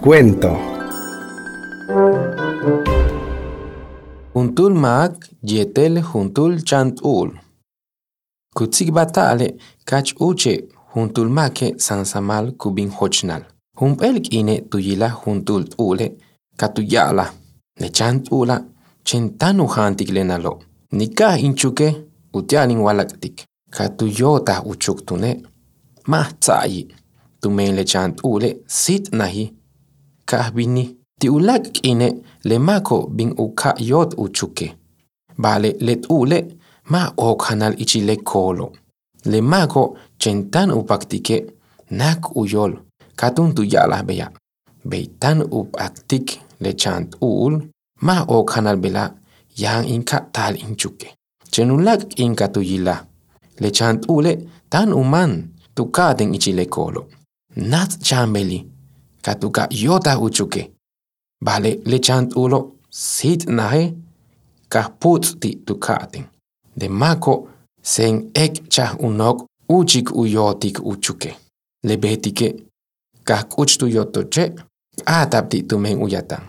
Cuento. Juntul maak yetel juntul chantul. Kutsik batale kach uche juntul make sansamal kubin hochnal. Humpel kine tuyila juntul ule katuyala. Ne chantula chentanu hantik lenalo. Nika inchuke utialin walaktik. Katuyota uchuktune. Mah tsayi. Tumen chant ule sit nahi. Kahbini. Ti ulak kine le mako bin uka yot uchuke. Bale let ule ma okhanal ichile kolo. Le mako chentan upaktike nak uyol katun tuyalah beya. Beitan upaktik le chant ul ma okhanal bela yang inka tal inchuke. Chenulak inka tuyila. Le chant ule tan uman tukaden ichile kolo. Nat chambeli katuka yota uchuke. Bale le chant ulo sit nahe kahput ti tukaten. De mako sen ek chah unok uchik uyotik uchuke. Le betike kahkuch tu yotoche atap ti tumen uyatan.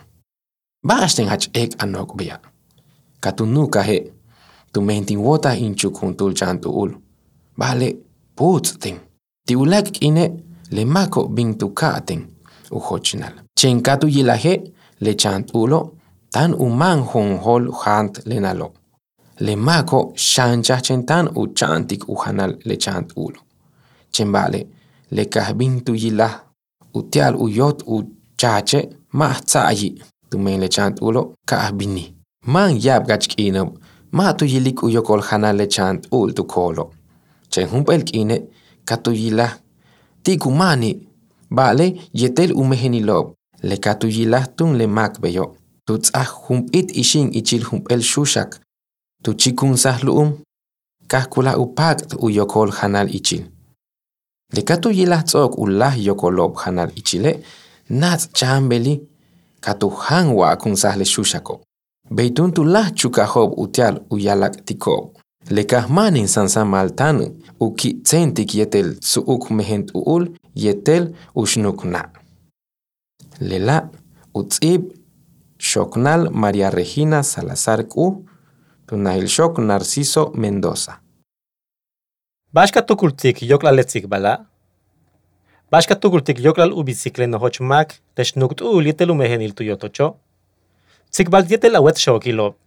Basten hach ek anok beya. Katunuka he tumentin wota inchuk juntul chant ul. Bale put ten. Ti ulak ine le mako bin tukaten uhochinal. Chen katu yilahe le chant ulo tan uman honhol hant lenalo. Le mako shancha chentan u chantik uhanal le chant ulo. Chembale le kahbin tu yilah utial uyot u chache mah tsayi tumen le chant ulo kahbini. Man yab gach kinab ma tu yilik uyokol hanal le chant ul tu kolo. Chen humpel kine katu yilah tikumani bale yetel umehenilob. Le katu yilah tun le mak beyo. Tu tzah humpit ishin ichil humpel shushak. Tu chikun sahluum. Kahkula upakt uyokol hanal ichil. Le katu yilah tzok ulah yokolob hanal ichile. Nats chambeli. Katu han wakun sahle shushako. Beitun tu lah chukahob utial uyalak tikob. Le kahmanin sansamal tanu. Uki tsentik yetel suuk mehent uul yetel ushnuk na. Lela utzib Shoknal María Regina Salazar Ku Tunahil Shok Narciso Mendoza. Bashka tukultik yoklal letzik bala. Bashka tukultik yoklal ubiciclen nohochmak, leshnukt ul yetel umehen il tuyotocho. Tzik bal yetel awet shokilo,